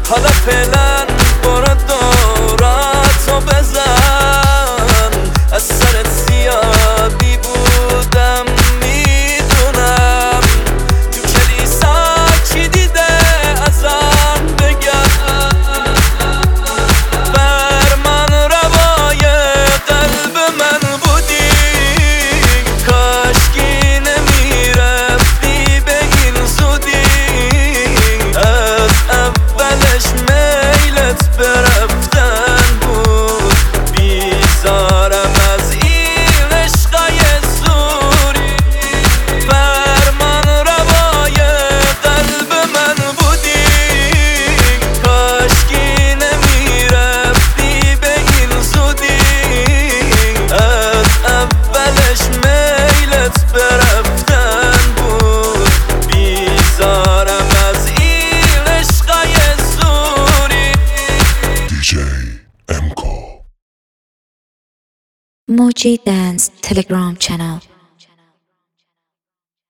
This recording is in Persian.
حالا فعلا برو دوراتو بزن، از سرت زیادی بودم میدونم، تو کلیسا کی دیده ازم بگم، بر من روای قلب من بودی، کاشکی نمیرفتی به این زودی، از اولش میلت برفتن بود، بیزارم از این عشقای زوری، بر من روای قلب من بودی، کاشکی نمیرفتی به این زودی، از اولش میلت برفتن بود، بیزارم از این عشقای زوری. DJ MK. Moji Dance Telegram channel.